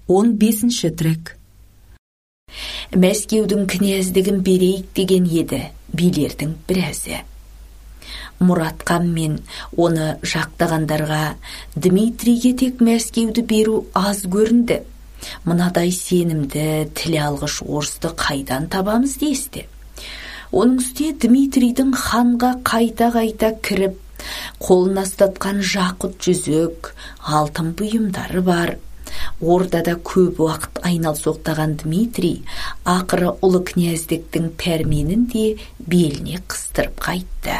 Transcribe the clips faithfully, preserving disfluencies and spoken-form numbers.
он бесінші трек. Мәскеудің князьдігін берейік деген еді билердің біразы. Мұратхан мен оны жақтағандарға Дмитрийге тек Мәскеуді беру аз көрінді. Мынадай сенімді, тіл алғыш орысты қайдан табамыз десті. Оның үсте Дмитрийдің ханға қайта-қайта кіріп, қолына ұстатқан жақұт жүзік, алтын бұйымдары бар. Ордада көп уақыт айналсоқтаған Дмитрий ақыры ұлы князьдіктің пәрменін де беліне қыстырып қайтты.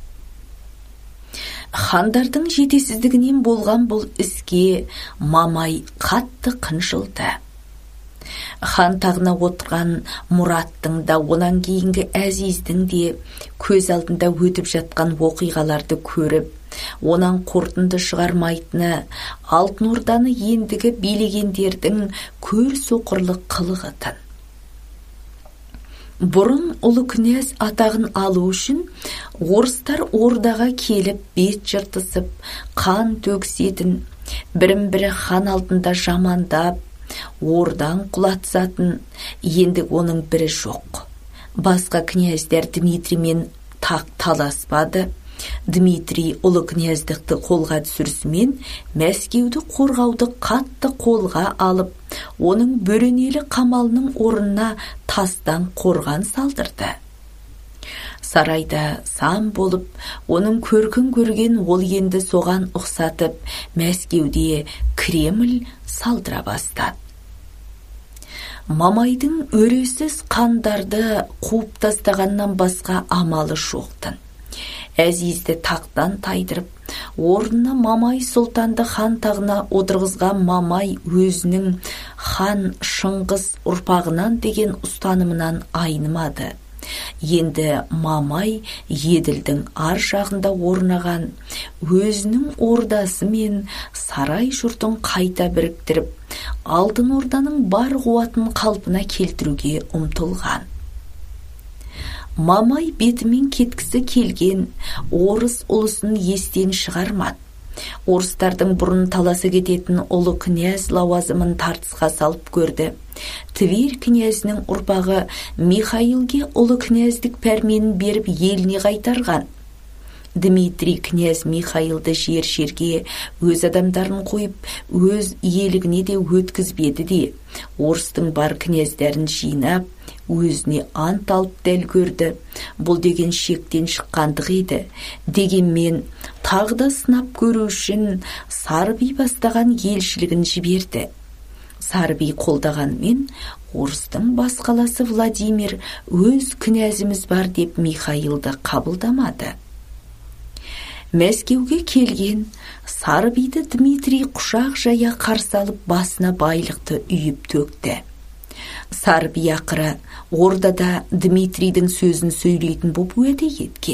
Хандардың жетесіздігінен болған бұл іске Мамай қатты қынжылды. Хан тағына отырған Мұраттың да, онан кейінгі Әзиздің де көз алдында өтіп жатқан оқиғаларды көріп, онан қорытынды шығармайтыны Алтын Орданы ендігі билегендердің көр соқырлық қылығытын. Бұрын ұлы князь атағын алу үшін орыстар ордаға келіп бет жыртысып, қан төгісетін, бірін-бірі хан алдында жамандап, ордан құлатысатын, енді оның бірі жоқ. Басқа князьдер Дмитриймен тақ таласпады. Дмитрий ұлы князьдікті қолға түсірісімен Мәскеуді қорғауды қатты қолға алып, оның бөренелі қамалының орнына тастан қорған салдырды. Сарайда сан болып, оның көркін көрген ол енді соған ұқсатып, Мәскеуде Кремль салдыра бастады. Мамайдың өресіз қандарды қуып тастағаннан басқа амалы жоқтын. Әзизді тақтан тайдырып, орнына Мамай сұлтанды хан тағына отырғызған Мамай өзінің хан Шыңғыс ұрпағынан деген ұстанымынан айнымады. Енді Мамай Еділдің ар жағында орнаған өзінің ордасы мен сарай жұртын қайта біріктіріп, Алтын Орданың бар қуатын қалпына келтіруге ұмтылған. Мамай бетімен кеткісі келген орыс ұлысын естен шығармады. Орыстардың бұрын таласы кететін ұлы князь лауазымын тартысқа салып көрді. Тверь князінің ұрпағы Михаилге ұлы князьдік пәрменін беріп еліне қайтарған. Дмитрий князь Михаилды жер-жерге өз адамдарын қойып, өз елігіне де өткізбеді де, орыстың бар князьдерін жинап, өзіне ант алып дәл көрді. Бұл деген шектен шыққандық еді. Дегенмен тағы да сынап көру үшін Сарби бастаған елшілігін жіберді. Сарби қолдағанмен орыстың бас қаласы Владимир өз князіміз бар деп Михаилды қабылдамады. Мәскеуге келген Сарбиді Дмитрий құшақ жая қарсы алып басына байлықты үйіп төкті. Сарби ақыры ордада Дмитрийдің сөзін сөйлейтін боп уәде еткен.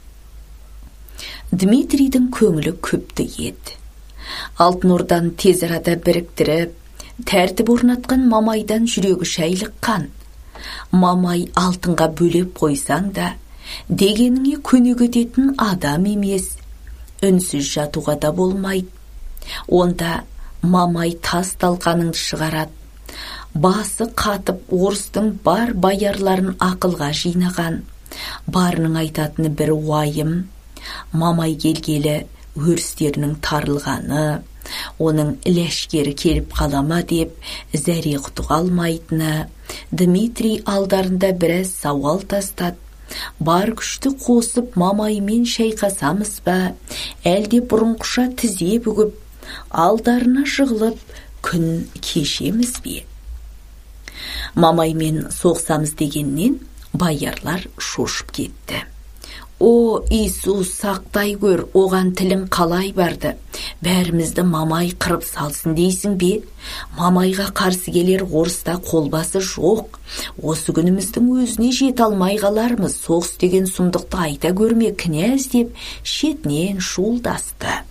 Дмитрийдің көңілі көпті еді. Алтын Орданы тез арада біріктіріп, тәртіп орнатқан Мамайдан жүрегі шайлыққан. Мамай алтынға бөлеп қойсаң да, дегеніңе көнегететін адам емес, үнсіз жатуға да болмайды. Онда Мамай тас талқаныңды шығарады. Басы қатып орыстың бар баярларын ақылға жинаған. Барының айтатыны бір уайым. Мамай келгелі өрістерінің тарылғаны, оның ләшкері келіп қалама деп зәре құтыға алмайтыны. Дмитрий алдарында біраз сауал тастады. Бар күшті қосып Мамаймен шайқасамыз ба, әлде бұрынғыша тізе бүгіп, алдарына жығылып, күн кешеміз бе? Мамаймен соқсамыз дегеннен баярлар шошып кетті. О, Иисус, сақтай көр, оған тілің қалай барды? Бәрімізді Мамай қырып салсын дейсің бе? Мамайға қарсы келер орыста қолбасы жоқ. Осы күніміздің өзіне жет алмай қалармыз. Соғыс деген сұмдықты айта көрме, князь деп шетінен шуылдасты.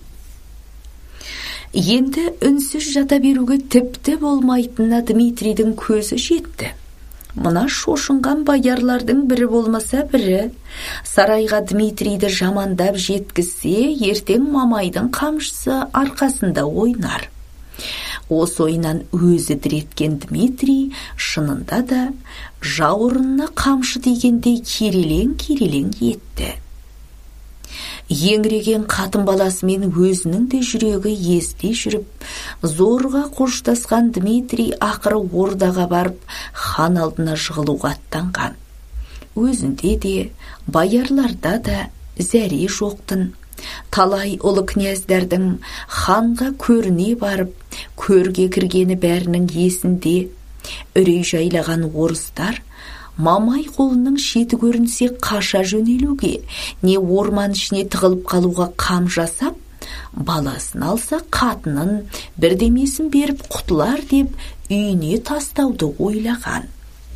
Енді үнсіз жата беруге тіпті болмайтынына Дмитрийдің көзі жетті. Мына шошынған баярлардың бірі болмаса бірі, сарайға Дмитрийді жамандап жеткізсе, ертең Мамайдың қамшысы арқасында ойнар. Осы ойынан өзі диреткен Дмитрий шынында да жауырынына қамшы тигендей керелең-керелең етті. Еңіреген қатын баласымен өзінің де жүрегі езде жүріп, зорға қоштасқан Дмитрий ақыры ордаға барып, хан алдына жығылуға аттанған. Өзінде де, баярларда да зәре жоқтын. Талай ұлы князьдардың ханға көріне барып, көрге кіргені бәрінің есінде. Үрей жайлаған орыстар Мамай қолының шеті көрінсе қаша жөнелуге, не орман ішіне тығылып қалуға қам жасап, баласын алса қатынын бірдемесін беріп құтылар деп үйіне тастауды ойлаған.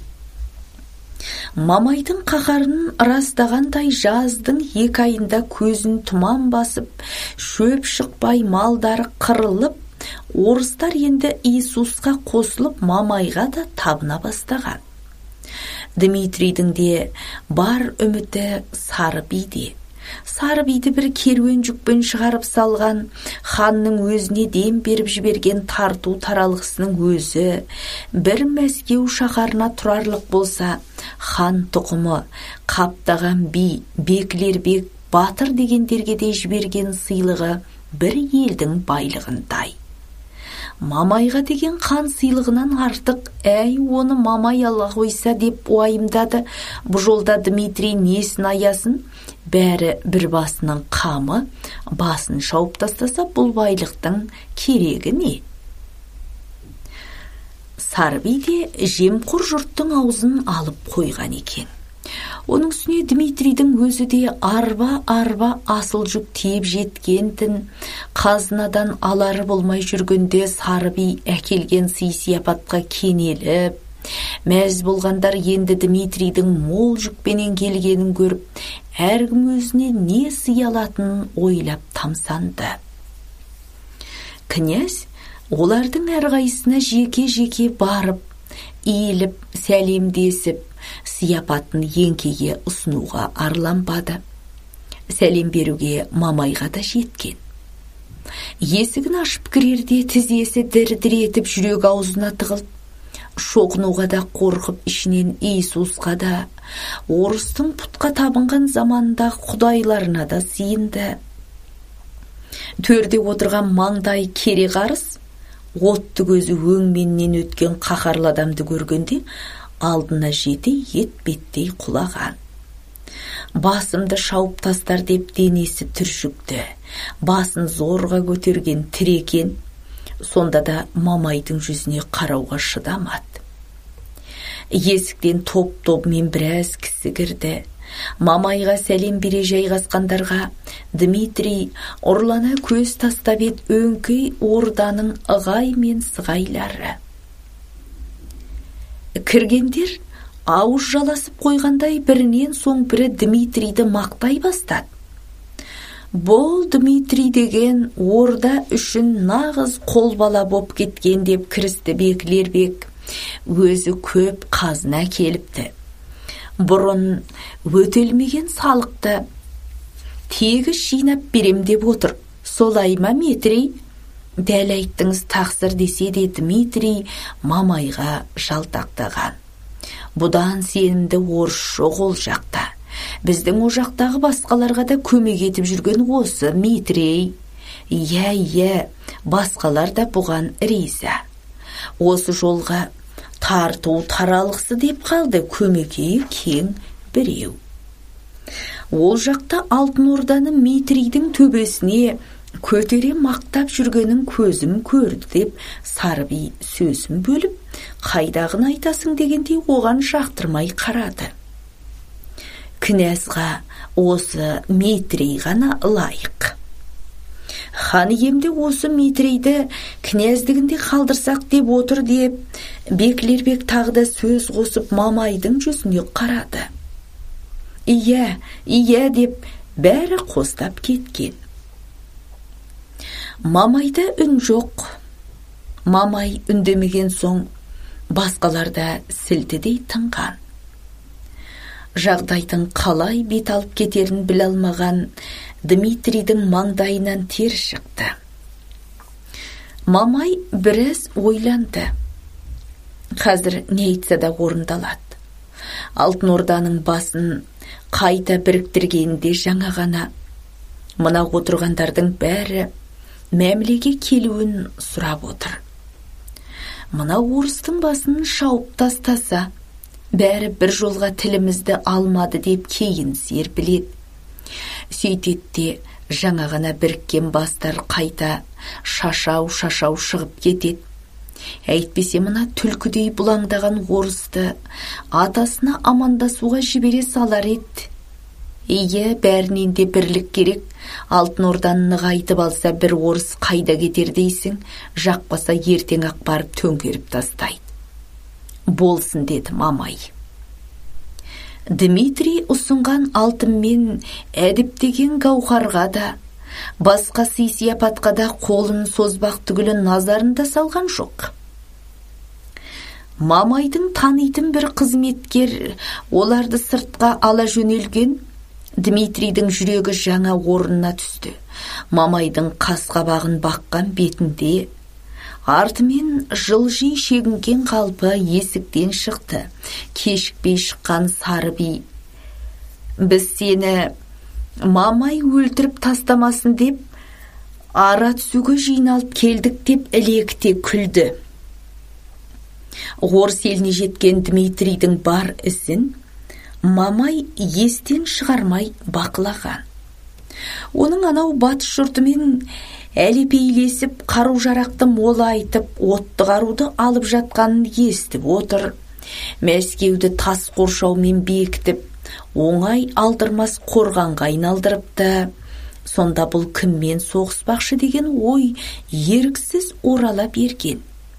Мамайдың қаһарын растағандай жаздың екі айында көзін тұман басып, шөп шықпай малдары қырылып, орыстар енді Иисусқа қосылып Мамайға да табына бастаған. Дмитрийдің де бар үміті Сары биде. Сары биді бір керуен жүкпен шығарып салған, ханның өзіне дем беріп жіберген тарту таралғысының өзі бір Мәскеу шаһарына тұрарлық болса, хан тұқымы, қаптаған би, бекілер бек, батыр дегендерге де жіберген сыйлығы бір елдің байлығындай. Мамайға деген хан сыйлығынан артық, әй, оны Мамай ала қойса деп уайымдады. Бұл жолда Дмитрий несін аясын, бәрі бір басының қамы, басын шауып тастаса, бұл байлықтың керегі не? Сары би де жемқор жұрттың аузын алып қойған екен. Оның үстіне Дмитрийдің өзі де арба-арба асыл жүк тиеп жеткентін, қазынадан алары болмай жүргенде Сары би әкелген сый-сияпатқа кенеліп, мәз болғандар енді Дмитрийдің мол жүкпенен келгенін көріп, әркім өзіне не сый алатынын ойлап тамсанды. Князь олардың әрқайсысына жеке-жеке барып, иіліп, сәлемдесіп, сияпатын еңкеге ұсынуға арланбады. Сәлем беруге Мамайға да жеткен. Есігін ашып кірерде тізесі дір-дір етіп жүрек аузына тығылып, шоқынуға да қорқып ішінен Иисусқа да, орыстың пұтқа табынған заманда құдайларына да сиынды. Төрде отырған маңдай кере қарыс, отты көзі өңменнен өткен қаһарлы адамды көргенде, алдына жете етбеттей құлаған. Басымды шауып тастар деп денесі түршікті. Басын зорға көтерген тірекен, сонда да Мамайдың жүзіне қарауға шыдамады. Есіктен топ-тобымен біраз кісі кірді. Мамайға сәлем бере жайғасқандарға Дмитрий ұрлана көз тастап ет өңкей орданың ығай мен сығайлары. Кіргендер ауыз жаласып қойғандай бірінен соң бірі Дмитрийді мақтай бастады. Бұл Дмитрий деген орда үшін нағыз қолбала боп кеткен деп кірісті бекілер бек. Өзі көп қазына келіпті. Бұрын өтелмеген салықты тегіс жинап берем деп отыр. Солай ма, Дмитрий? Дәл айттыңыз, тақсыр десе де Дмитрий Мамайға жалтақтаған. Бұдан сенімді орыс жоқ ол жақта. Біздің о жақтағы басқаларға да көмек етіп жүрген осы, Дмитрий. Иә, иә, басқалар да бұған риза. Осы жолға тарту таралғысы деп қалды, көмекейі кең біреу. Ол жақта алтын орданы Дмитрийдің төбесіне көтере мақтап жүргенін көзім көрді деп Сары би сөзін бөліп, қайдағын айтасың дегендей оған жақтырмай қарады. Князға осы Дмитрий ғана лайық. Хан емде осы Дмитрийді княздігінде қалдырсақ деп отыр деп, бекілер бек тағы да сөз қосып Мамайдың жүзіне қарады. Ия, ия деп бәрі қостап кеткен. Мамайда үн жоқ. Мамай үндемеген соң, басқаларда сілтідей тынған. Жағдайдың қалай бет алып кетерін біле алмаған Дмитрийдің маңдайынан тер шықты. Мамай біраз ойланды. Қазір не айтса да орындалады. Алтын Орданың басын қайта біріктіргенде жаңа ғана мына отырғандардың бәрі мәмілеге келуін сұрап отыр. Мына орыстың басын шауып тастаса, бәрі бір жолға тілімізді алмады деп кейін серпіледі. Сөйтетте жаңа ғана біріккен бастар қайта шашау-шашау шығып кетеді. Әйтпесе мына түлкідей бұлаңдаған орысты атасына амандасуға жібере салар еді. Ие, бәрінен де бірлік керек. Алтын Орданы нығайтып алса, бір орыс қайда кетер дейсің, жақпаса ертең ақ барып төңкеріп тастайды. Болсын, деді Мамай. Дмитрий ұсынған алтын мен әдіптеген гауһарға да, басқа сый-сияпатқа да қолын созбақ түгілі назарында салған жоқ. Мамайдың танитын бір қызметкер оларды сыртқа ала жөнелген. Дмитрийдің жүрегі жаңа орнына түсті. Мамайдың қас-қабағын баққан бетінде артымен жылжи шегінген қалпы есіктен шықты. Кешікпей шыққан сары би: біз сені Мамай өлтіріп тастамасын деп ара түсуге жиналып келдік деп ілекте күлді. Орыс еліне жеткен Дмитрийдің бар ісін Мамай естен шығармай бақылаған. Оның анау батыс жұртымен әлепейлесіп, қару-жарақты молайтып, отты қаруды алып жатқанын естіп отыр. Мәскеуді тас қоршаумен бекітіп, оңай алдырмас қорғанға айналдырыпты. Сонда бұл кіммен соғыспақшы деген ой еріксіз орала берген.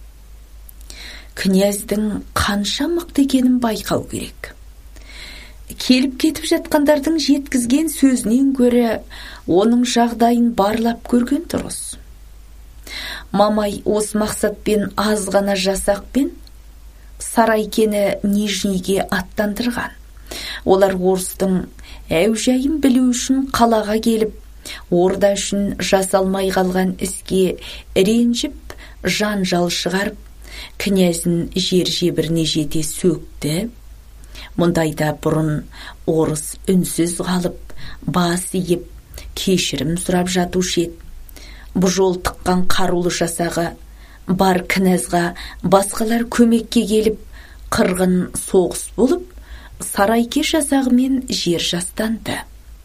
Князьдің қанша мықты екенін байқау керек. Келіп кетіп жатқандардың жеткізген сөзінен гөрі оның жағдайын барлап көрген дұрыс. Мамай осы мақсатпен аз ғана жасақпен Сарайкені Нижнийге аттандырған. Олар орыстың әужайын білу үшін қалаға келіп, орда үшін жасалмай қалған іске ренжіп, жанжал шығарып, князін жер жебіріне жете сөкті. Мұндайда бұрын орыс үнсіз қалып, бас иіп, кешірім сұрап жатушы еді. Бұл жол тыққан қарулы жасағы бар князға басқалар көмекке келіп, қырғын соғыс болып, Сарайке жасағымен жер жастанды.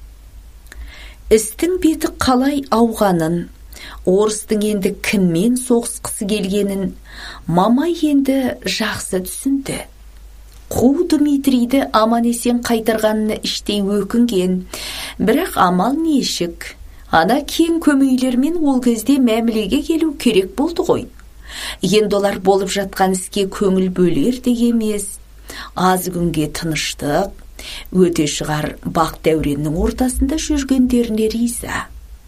Істің беті қалай ауғанын, орыстың енді кіммен соғысқысы келгенін Мамай енді жақсы түсінді. Қу Дмитрийді аман-есен қайтарғанына іштей өкінген, бірақ амал нешік. Ана кең көмейлермен ол кезде мәмілеге келу керек болды ғой. Енді олар болып жатқан іске көңіл бөлер де емес. Аз күнге тыныштық, өте шығар бақ дәуреннің ортасында жүргендеріне риза.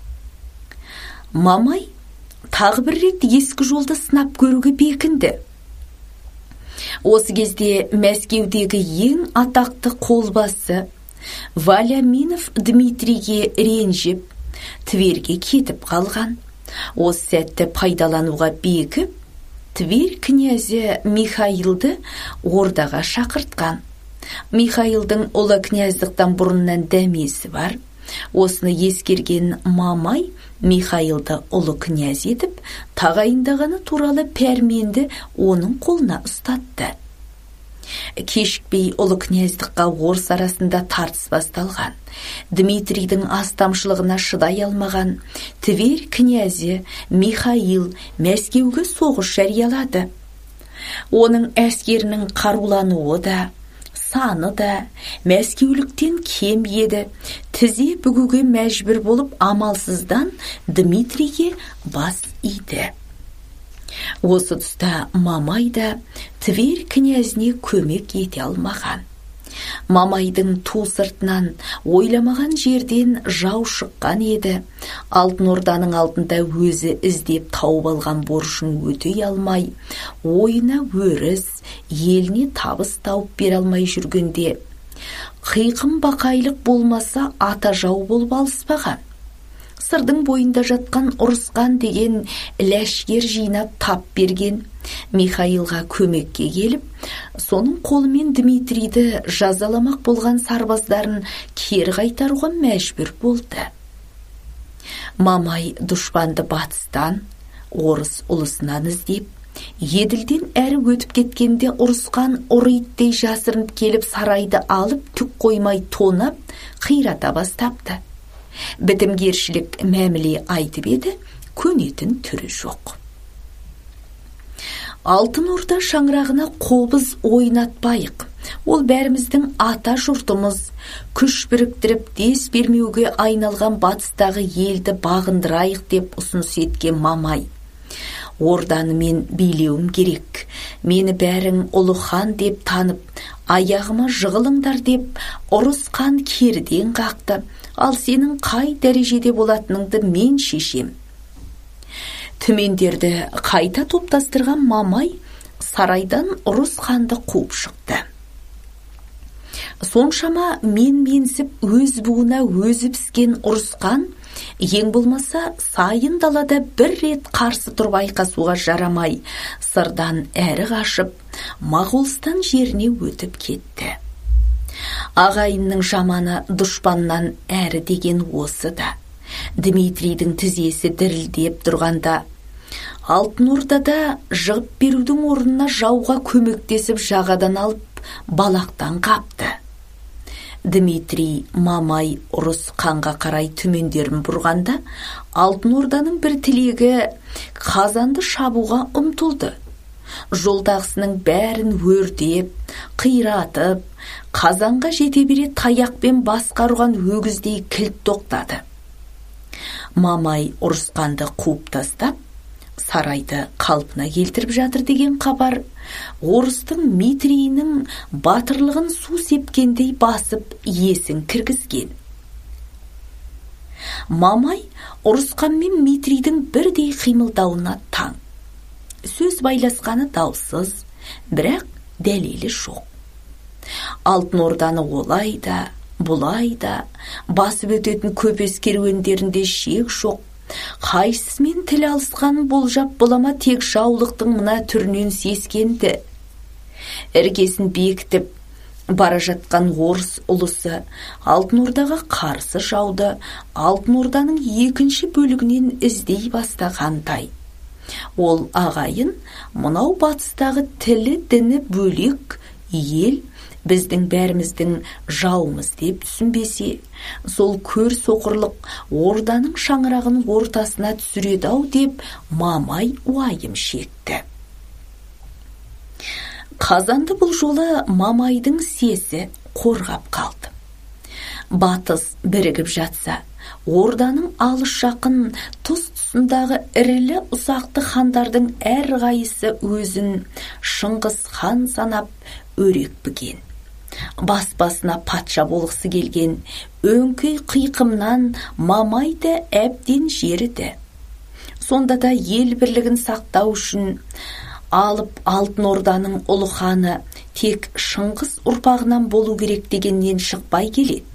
Мамай тағы бір рет ескі жолды сынап көруге бекінді. Осы кезде Мәскеудегі ең атақты қолбасы Валяминов Дмитрийге ренжіп, Тверге кетіп қалған. Осы сәтті пайдалануға бекіп, Тверь князі Михаилды ордаға шақыртқан. Михаилдың ұлы княздықтан бұрыннан дәмесі бар. Осыны ескерген Мамай Михаилды ұлы князь етіп, тағайындағаны туралы пәрменді оның қолына ұстатты. Кешікпей ұлы княздыққа орыс арасында тартыс басталған. Дмитрийдің астамшылығына шыдай алмаған Тверь князі Михаил Мәскеуге соғыс жариялады. Оның әскерінің қарулануы да, саны да мәскеуліктен кем еді. Тізе бүгуге мәжбүр болып, амалсыздан Дмитрийге бас иді. Осы тұста Мамай да Тверь князіне көмек ете алмаған. Мамайдың ту сыртынан ойламаған жерден жау шыққан еді. Алтын Орданың алдында өзі іздеп тауып алған борышын өтей алмай, ойына өріс, еліне табыс тауып бере алмай жүргенде, қиқым бақайлық болмаса ата жау болып алыспаған. сырдың бойында жатқан ұрысқан деген ләшкер жинап тап берген Михаилға көмекке келіп, соның қолымен Дмитрийді жазаламақ болған сарбаздарын кері қайтаруға мәжбүр болды. Мамай дұшпанды батыстан, орыс ұлысынан іздеп, еділден әрі өтіп кеткенде ұрысқан ұрыйттей жасырынып келіп сарайды алып түк қоймай тонап, қирата бастапты. Бітімгершілік мәміле айтып еді, көнетін түрі жоқ. Алтын Орда шаңырағына қобыз ойнатпайық. Ол бәріміздің ата жұртымыз, күш біріктіріп дес бермеуге айналған батыстағы елді бағындырайық деп ұсыныс еткен Мамай. Орданы мен билеуім керек. Мені бәрің ұлы хан деп танып, аяғыма жығылыңдар деп ұрысқан керден қақты. Ал сенің қай дәрежеде болатыныңды мен шешем. Түмендерді қайта топтастырған Мамай сарайдан ұрыс ханды қуып шықты. Соншама мен-менсіп өз буына өзі піскен ұрысқан, ең болмаса сайын далада бір рет қарсы тұрып айқасуға жарамай, сырдан әрі қашып, Моғолстан жеріне өтіп кетті. Ағайынның жаманы дұшпаннан әрі деген осы да. Дмитрийдің тізесі дірілдеп тұрғанда, Алтын Ордада жығып берудің орнына жауға көмектесіп жағадан алып, балақтан қапты. Дмитрий Мамай ұрыс қанға қарай түмендерін бұрғанда, Алтын Орданың бір тілегі Қазанды шабуға ұмтылды. Жолдағысының бәрін өртеп, қиратып, Қазанға жете бере таяқпен басқа ұрған өгіздей кілт тоқтады. Мамай ұрысқанды қуып тастап, сарайды қалпына келтіріп жатыр деген хабар орыстың Митрийінің батырлығын су сепкендей басып есін кіргізген. Мамай ұрысқанмен Митрийдің бірдей қимылдауына таң. Сөз байласқаны даусыз, бірақ дәлелі жоқ. Алтын Орданы олай да, бұлай да, басып өтетін көпес керуендерінде шек жоқ. Қайсысымен тіл алысқанын болжап болама тек жаулықтың мына түрінен сескенді. Іргесін бекітіп бара жатқан орыс ұлысы Алтын Ордаға қарсы жауды Алтын Орданың екінші бөлігінен іздей бастағандай. Ол ағайын мынау батыстағы тілі діні бөлек ел біздің бәріміздің жауымыз деп түсінбесе, сол көр соқырлық орданың шаңырағын ортасына түсіреді-ау деп Мамай уайым шекті. Қазанды бұл жолы Мамайдың сесі қорғап қалды. Батыс бірігіп жатса, орданың алыс жақын тұс-тұсындағы ірілі ұсақты хандардың әр қайсы өзін Шыңғыс хан санап өрек бүген. Бас-басына патша болғысы келген өңкей қиқымнан Мамай да әбден жеріді. Сонда да ел бірлігін сақтау үшін алып Алтын Орданың ұлы ханы тек Шыңғыс ұрпағынан болу керек дегеннен шықпай келеді.